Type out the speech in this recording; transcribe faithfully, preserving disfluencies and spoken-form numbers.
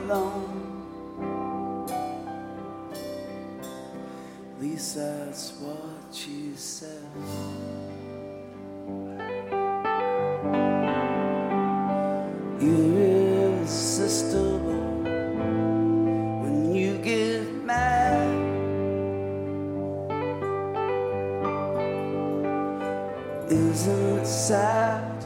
alone. At least that's what you said. You're irresistible when you get mad. Isn't it sad?